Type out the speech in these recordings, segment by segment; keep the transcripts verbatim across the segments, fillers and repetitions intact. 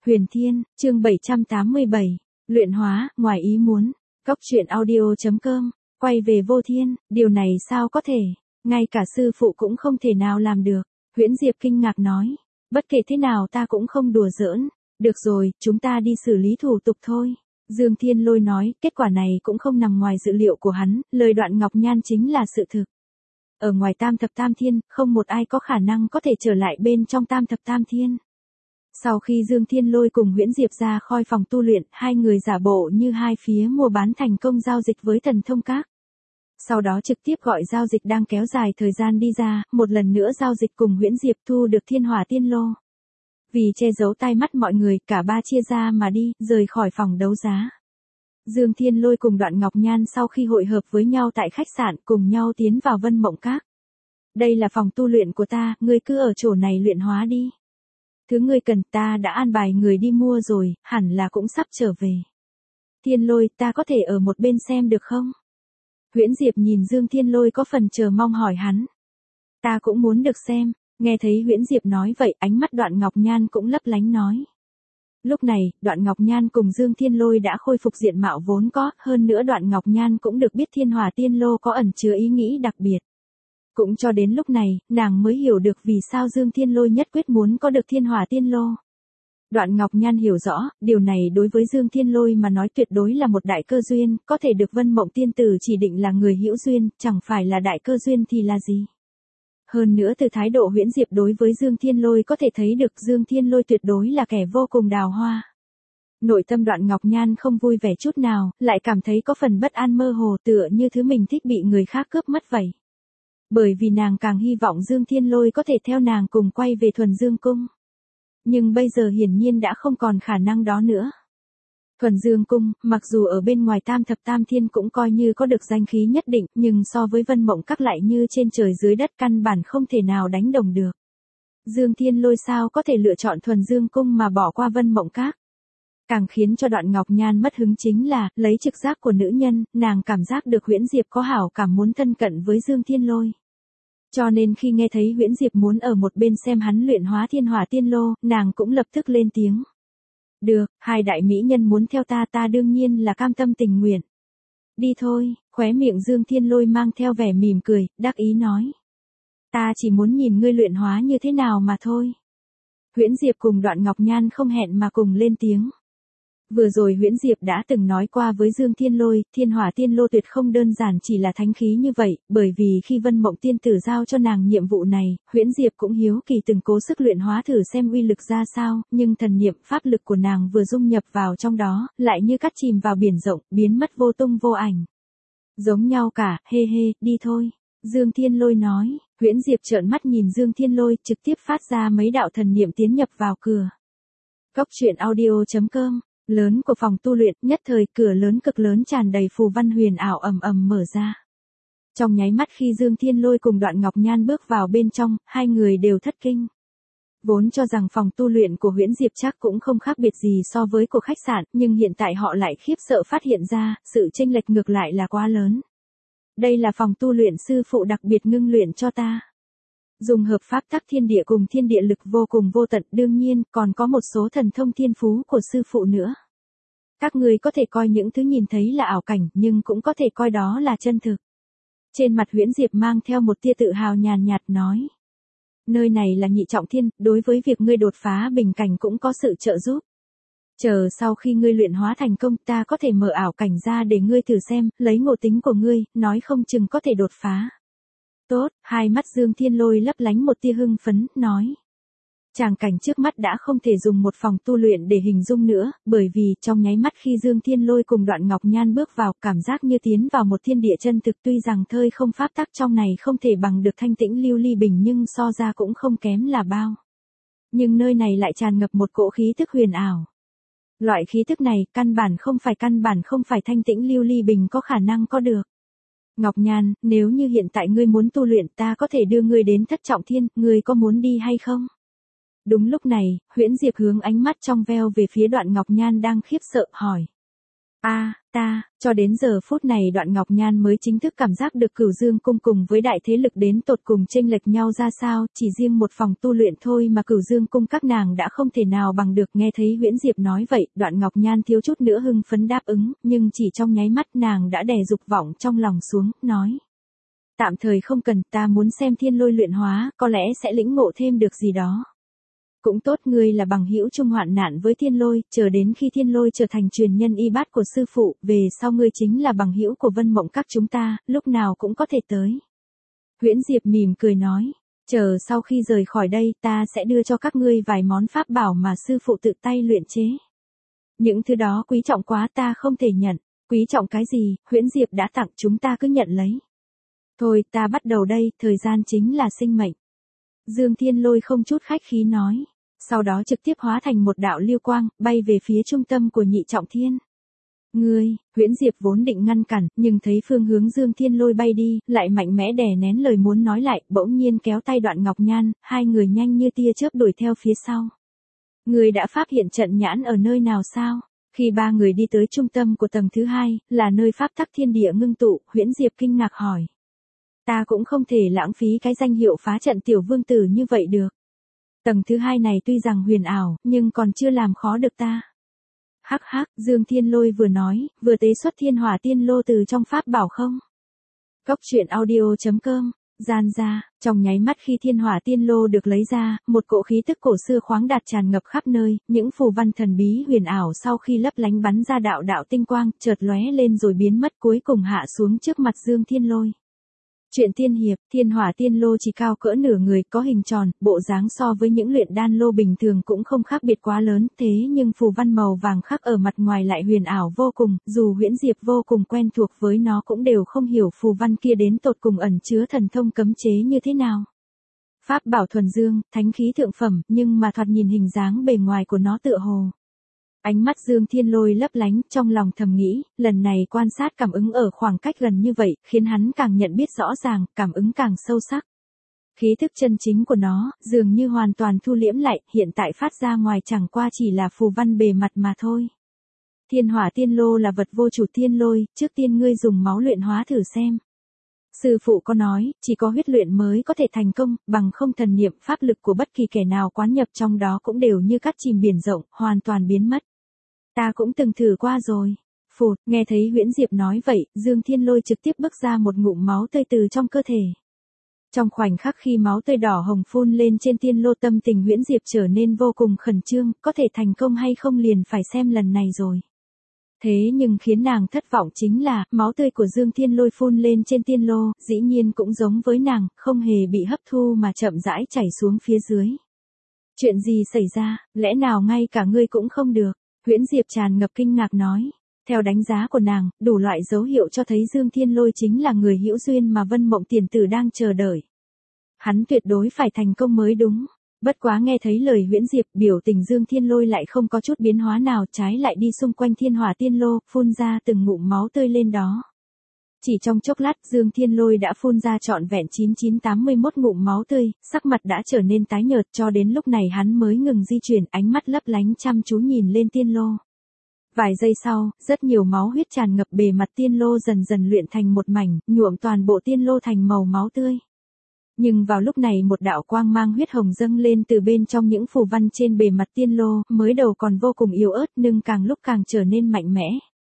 Huyền Thiên, chương bảy trăm tám mươi bảy, luyện hóa, ngoài ý muốn. Cốc truyện audio.com, quay về vô thiên, điều này sao có thể, ngay cả sư phụ cũng không thể nào làm được. Huyễn Diệp kinh ngạc nói, bất kể thế nào ta cũng không đùa giỡn, được rồi, chúng ta đi xử lý thủ tục thôi. Dương Thiên Lôi nói, kết quả này cũng không nằm ngoài dự liệu của hắn, lời Đoạn Ngọc Nhan chính là sự thực. Ở ngoài Tam Thập Tam Thiên, không một ai có khả năng có thể trở lại bên trong Tam Thập Tam Thiên. Sau khi Dương Thiên Lôi cùng Huyễn Diệp ra khỏi phòng tu luyện, hai người giả bộ như hai phía mua bán thành công giao dịch với Thần Thông Các. Sau đó trực tiếp gọi giao dịch đang kéo dài thời gian đi ra, một lần nữa giao dịch cùng Huyễn Diệp thu được Thiên Hỏa Tiên Lô. Vì che giấu tai mắt mọi người, cả ba chia ra mà đi, rời khỏi phòng đấu giá. Dương Thiên Lôi cùng Đoạn Ngọc Nhan sau khi hội hợp với nhau tại khách sạn cùng nhau tiến vào Vân Mộng Các. Đây là phòng tu luyện của ta, ngươi cứ ở chỗ này luyện hóa đi. Thứ ngươi cần ta đã an bài người đi mua rồi, hẳn là cũng sắp trở về. Thiên Lôi, ta có thể ở một bên xem được không? Huyễn Diệp nhìn Dương Thiên Lôi có phần chờ mong hỏi hắn. Ta cũng muốn được xem, nghe thấy Huyễn Diệp nói vậy, ánh mắt Đoạn Ngọc Nhan cũng lấp lánh nói. Lúc này, Đoạn Ngọc Nhan cùng Dương Thiên Lôi đã khôi phục diện mạo vốn có, hơn nữa Đoạn Ngọc Nhan cũng được biết Thiên Hỏa Tiên Lô có ẩn chứa ý nghĩ đặc biệt. Cũng cho đến lúc này, nàng mới hiểu được vì sao Dương Thiên Lôi nhất quyết muốn có được Thiên Hỏa Tiên Lô. Đoạn Ngọc Nhan hiểu rõ, điều này đối với Dương Thiên Lôi mà nói tuyệt đối là một đại cơ duyên, có thể được Vân Mộng Tiên Tử chỉ định là người hữu duyên, chẳng phải là đại cơ duyên thì là gì. Hơn nữa từ thái độ Huyễn Diệp đối với Dương Thiên Lôi có thể thấy được Dương Thiên Lôi tuyệt đối là kẻ vô cùng đào hoa. Nội tâm Đoạn Ngọc Nhan không vui vẻ chút nào, lại cảm thấy có phần bất an mơ hồ tựa như thứ mình thích bị người khác cướp mất vậy. Bởi vì nàng càng hy vọng Dương Thiên Lôi có thể theo nàng cùng quay về Thuần Dương Cung. Nhưng bây giờ hiển nhiên đã không còn khả năng đó nữa. Thuần Dương Cung, mặc dù ở bên ngoài Tam Thập Tam Thiên cũng coi như có được danh khí nhất định, nhưng so với Vân Mộng Các lại như trên trời dưới đất, căn bản không thể nào đánh đồng được. Dương Thiên Lôi sao có thể lựa chọn Thuần Dương Cung mà bỏ qua Vân Mộng Các. Càng khiến cho Đoạn Ngọc Nhan mất hứng chính là, lấy trực giác của nữ nhân, nàng cảm giác được Huyễn Diệp có hảo cảm muốn thân cận với Dương Thiên Lôi. Cho nên khi nghe thấy Huyễn Diệp muốn ở một bên xem hắn luyện hóa Thiên Hỏa Tiên Lô, nàng cũng lập tức lên tiếng. Được, hai đại mỹ nhân muốn theo ta ta đương nhiên là cam tâm tình nguyện. Đi thôi, khóe miệng Dương Thiên Lôi mang theo vẻ mỉm cười, đắc ý nói. Ta chỉ muốn nhìn ngươi luyện hóa như thế nào mà thôi. Huyễn Diệp cùng Đoạn Ngọc Nhan không hẹn mà cùng lên tiếng. Vừa rồi Huyễn Diệp đã từng nói qua với Dương Thiên Lôi, Thiên Hỏa Tiên Lô tuyệt không đơn giản chỉ là thánh khí như vậy, bởi vì khi Vân Mộng Tiên Tử giao cho nàng nhiệm vụ này, Huyễn Diệp cũng hiếu kỳ từng cố sức luyện hóa thử xem uy lực ra sao, nhưng thần niệm pháp lực của nàng vừa dung nhập vào trong đó, lại như cát chìm vào biển rộng, biến mất vô tung vô ảnh. Giống nhau cả, hê hê, đi thôi. Dương Thiên Lôi nói, Huyễn Diệp trợn mắt nhìn Dương Thiên Lôi, trực tiếp phát ra mấy đạo thần niệm tiến nhập vào cửa. Cốc truyện audio.com. Lớn của phòng tu luyện, nhất thời cửa lớn cực lớn tràn đầy phù văn huyền ảo ầm ầm mở ra. Trong nháy mắt khi Dương Thiên Lôi cùng Đoạn Ngọc Nhan bước vào bên trong, hai người đều thất kinh. Vốn cho rằng phòng tu luyện của Huyễn Diệp chắc cũng không khác biệt gì so với của khách sạn, nhưng hiện tại họ lại khiếp sợ phát hiện ra, sự chênh lệch ngược lại là quá lớn. Đây là phòng tu luyện sư phụ đặc biệt ngưng luyện cho ta. Dùng hợp pháp tắc thiên địa cùng thiên địa lực vô cùng vô tận, đương nhiên, còn có một số thần thông thiên phú của sư phụ nữa. Các người có thể coi những thứ nhìn thấy là ảo cảnh, nhưng cũng có thể coi đó là chân thực. Trên mặt Huyễn Diệp mang theo một tia tự hào nhàn nhạt nói. Nơi này là nhị trọng thiên, đối với việc ngươi đột phá bình cảnh cũng có sự trợ giúp. Chờ sau khi ngươi luyện hóa thành công, ta có thể mở ảo cảnh ra để ngươi thử xem, lấy ngộ tính của ngươi, nói không chừng có thể đột phá. Tốt, hai mắt Dương Thiên Lôi lấp lánh một tia hưng phấn, nói. Tràng cảnh trước mắt đã không thể dùng một phòng tu luyện để hình dung nữa, bởi vì trong nháy mắt khi Dương Thiên Lôi cùng Đoạn Ngọc Nhan bước vào, cảm giác như tiến vào một thiên địa chân thực, tuy rằng thời không pháp tắc trong này không thể bằng được thanh tĩnh lưu ly bình nhưng so ra cũng không kém là bao. Nhưng nơi này lại tràn ngập một cỗ khí tức huyền ảo. Loại khí tức này, căn bản không phải căn bản không phải thanh tĩnh lưu ly bình có khả năng có được. Ngọc Nhan, nếu như hiện tại ngươi muốn tu luyện ta có thể đưa ngươi đến thất trọng thiên, ngươi có muốn đi hay không? Đúng lúc này, Huyễn Diệp hướng ánh mắt trong veo về phía Đoạn Ngọc Nhan đang khiếp sợ, hỏi. A, ta, cho đến giờ phút này Đoạn Ngọc Nhan mới chính thức cảm giác được Cửu Dương cung cùng với đại thế lực đến tột cùng chênh lệch nhau ra sao, chỉ riêng một phòng tu luyện thôi mà Cửu Dương cung các nàng đã không thể nào bằng được. Nghe thấy Huyễn Diệp nói vậy, Đoạn Ngọc Nhan thiếu chút nữa hưng phấn đáp ứng, nhưng chỉ trong nháy mắt nàng đã đè dục vọng trong lòng xuống, nói. Tạm thời không cần, ta muốn xem thiên lôi luyện hóa, có lẽ sẽ lĩnh ngộ thêm được gì đó. Cũng tốt, ngươi là bằng hữu chung hoạn nạn với thiên lôi, chờ đến khi thiên lôi trở thành truyền nhân y bát của sư phụ, về sau ngươi chính là bằng hữu của Vân Mộng các chúng ta, lúc nào cũng có thể tới. Huyễn Diệp mỉm cười nói, chờ sau khi rời khỏi đây ta sẽ đưa cho các ngươi vài món pháp bảo mà sư phụ tự tay luyện chế. Những thứ đó quý trọng quá ta không thể nhận, quý trọng cái gì, Huyễn Diệp đã tặng chúng ta cứ nhận lấy. Thôi ta bắt đầu đây, thời gian chính là sinh mệnh. Dương Thiên Lôi không chút khách khí nói. Sau đó trực tiếp hóa thành một đạo lưu quang, bay về phía trung tâm của Nhị Trọng Thiên. Ngươi, Huyễn Diệp vốn định ngăn cản, nhưng thấy phương hướng Dương Thiên Lôi bay đi, lại mạnh mẽ đè nén lời muốn nói lại, bỗng nhiên kéo tay Đoạn Ngọc Nhan, hai người nhanh như tia chớp đuổi theo phía sau. Ngươi đã phát hiện trận nhãn ở nơi nào sao? Khi ba người đi tới trung tâm của tầng thứ hai, là nơi pháp tắc thiên địa ngưng tụ, Huyễn Diệp kinh ngạc hỏi. Ta cũng không thể lãng phí cái danh hiệu phá trận tiểu vương tử như vậy được. Tầng thứ hai này tuy rằng huyền ảo, nhưng còn chưa làm khó được ta. Hắc hắc, Dương Thiên Lôi vừa nói, vừa tế xuất thiên hỏa tiên lô từ trong pháp bảo không. Cốc truyện audio chấm com, gian ra, trong nháy mắt khi thiên hỏa tiên lô được lấy ra, một cỗ khí tức cổ xưa khoáng đạt tràn ngập khắp nơi, những phù văn thần bí huyền ảo sau khi lấp lánh bắn ra đạo đạo tinh quang, chợt lóe lên rồi biến mất cuối cùng hạ xuống trước mặt Dương Thiên Lôi. Chuyện tiên hiệp, thiên hỏa tiên lô chỉ cao cỡ nửa người, có hình tròn, bộ dáng so với những luyện đan lô bình thường cũng không khác biệt quá lớn, thế nhưng phù văn màu vàng khắc ở mặt ngoài lại huyền ảo vô cùng, dù Huyễn Diệp vô cùng quen thuộc với nó cũng đều không hiểu phù văn kia đến tột cùng ẩn chứa thần thông cấm chế như thế nào. Pháp bảo thuần dương, thánh khí thượng phẩm, nhưng mà thoạt nhìn hình dáng bề ngoài của nó tựa hồ. Ánh mắt Dương Thiên Lôi lấp lánh, trong lòng thầm nghĩ, lần này quan sát cảm ứng ở khoảng cách gần như vậy, khiến hắn càng nhận biết rõ ràng, cảm ứng càng sâu sắc. Khí thức chân chính của nó, dường như hoàn toàn thu liễm lại, hiện tại phát ra ngoài chẳng qua chỉ là phù văn bề mặt mà thôi. Thiên hỏa tiên lô là vật vô chủ thiên lôi, trước tiên ngươi dùng máu luyện hóa thử xem. Sư phụ có nói, chỉ có huyết luyện mới có thể thành công, bằng không thần niệm pháp lực của bất kỳ kẻ nào quán nhập trong đó cũng đều như cát chìm biển rộng, hoàn toàn biến mất. Ta cũng từng thử qua rồi. Phụt, nghe thấy Huyễn Diệp nói vậy, Dương Thiên Lôi trực tiếp bức ra một ngụm máu tươi từ trong cơ thể. Trong khoảnh khắc khi máu tươi đỏ hồng phun lên trên tiên lô, tâm tình Huyễn Diệp trở nên vô cùng khẩn trương, có thể thành công hay không liền phải xem lần này rồi. Thế nhưng khiến nàng thất vọng chính là, máu tươi của Dương Thiên Lôi phun lên trên tiên lô, dĩ nhiên cũng giống với nàng, không hề bị hấp thu mà chậm rãi chảy xuống phía dưới. Chuyện gì xảy ra, lẽ nào ngay cả ngươi cũng không được? Huyễn Diệp tràn ngập kinh ngạc nói. Theo đánh giá của nàng, đủ loại dấu hiệu cho thấy Dương Thiên Lôi chính là người hữu duyên mà Vân Mộng tiền tử đang chờ đợi. Hắn tuyệt đối phải thành công mới đúng. Bất quá nghe thấy lời Huyễn Diệp, biểu tình Dương Thiên Lôi lại không có chút biến hóa nào, trái lại đi xung quanh thiên hỏa tiên lô, phun ra từng ngụm máu tươi lên đó. Chỉ trong chốc lát, Dương Thiên Lôi đã phun ra trọn vẹn chín nghìn chín trăm tám mươi mốt ngụm máu tươi, sắc mặt đã trở nên tái nhợt, cho đến lúc này hắn mới ngừng di chuyển, ánh mắt lấp lánh chăm chú nhìn lên tiên lô. Vài giây sau, rất nhiều máu huyết tràn ngập bề mặt tiên lô, dần dần luyện thành một mảnh, nhuộm toàn bộ tiên lô thành màu máu tươi. Nhưng vào lúc này một đạo quang mang huyết hồng dâng lên từ bên trong những phù văn trên bề mặt tiên lô, mới đầu còn vô cùng yếu ớt nhưng càng lúc càng trở nên mạnh mẽ.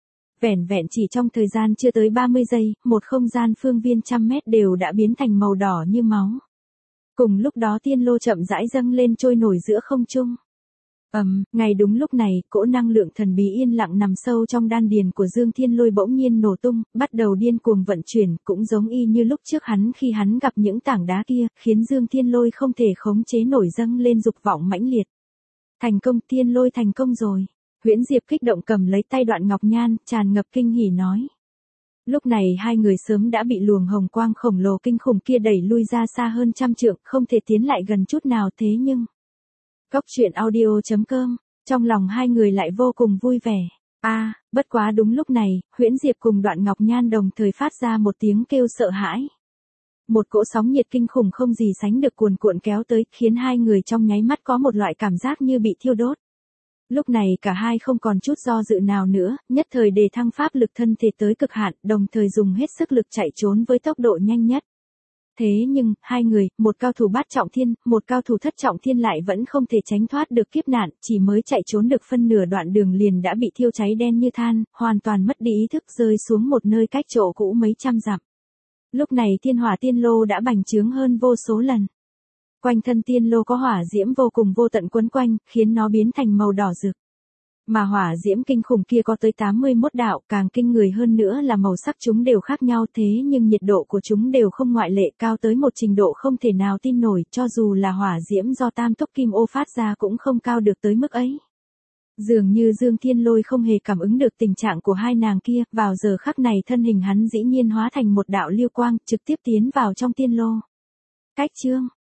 Vẻn vẹn chỉ trong thời gian chưa tới ba mươi giây, một không gian phương viên trăm mét đều đã biến thành màu đỏ như máu. Cùng lúc đó tiên lô chậm rãi dâng lên trôi nổi giữa không trung. Ầm, um, ngay đúng lúc này, cỗ năng lượng thần bí yên lặng nằm sâu trong đan điền của Dương Thiên Lôi bỗng nhiên nổ tung, bắt đầu điên cuồng vận chuyển, cũng giống y như lúc trước hắn khi hắn gặp những tảng đá kia, khiến Dương Thiên Lôi không thể khống chế nổi, dâng lên dục vọng mãnh liệt. Thành công, Thiên Lôi thành công rồi. Huyễn Diệp kích động cầm lấy tay Đoạn Ngọc Nhan, tràn ngập kinh hỉ nói. Lúc này hai người sớm đã bị luồng hồng quang khổng lồ kinh khủng kia đẩy lui ra xa hơn trăm trượng, không thể tiến lại gần chút nào, thế nhưng... Cốc truyện audio chấm com, trong lòng hai người lại vô cùng vui vẻ. A, à, bất quá đúng lúc này, Huyễn Diệp cùng Đoạn Ngọc Nhan đồng thời phát ra một tiếng kêu sợ hãi. Một cỗ sóng nhiệt kinh khủng không gì sánh được cuồn cuộn kéo tới, khiến hai người trong nháy mắt có một loại cảm giác như bị thiêu đốt. Lúc này cả hai không còn chút do dự nào nữa, nhất thời đề thăng pháp lực thân thể tới cực hạn, đồng thời dùng hết sức lực chạy trốn với tốc độ nhanh nhất. Thế nhưng, hai người, một cao thủ bát trọng thiên, một cao thủ thất trọng thiên lại vẫn không thể tránh thoát được kiếp nạn, chỉ mới chạy trốn được phân nửa đoạn đường liền đã bị thiêu cháy đen như than, hoàn toàn mất đi ý thức rơi xuống một nơi cách chỗ cũ mấy trăm dặm. Lúc này thiên hỏa tiên lô đã bành trướng hơn vô số lần. Quanh thân tiên lô có hỏa diễm vô cùng vô tận quấn quanh, khiến nó biến thành màu đỏ rực. Mà hỏa diễm kinh khủng kia có tới tám mươi mốt đạo, càng kinh người hơn nữa là màu sắc chúng đều khác nhau thế nhưng nhiệt độ của chúng đều không ngoại lệ, cao tới một trình độ không thể nào tin nổi, cho dù là hỏa diễm do tam túc kim ô phát ra cũng không cao được tới mức ấy. Dường như Dương Thiên Lôi không hề cảm ứng được tình trạng của hai nàng kia, vào giờ khắc này thân hình hắn dĩ nhiên hóa thành một đạo lưu quang, trực tiếp tiến vào trong tiên lô. Cách chương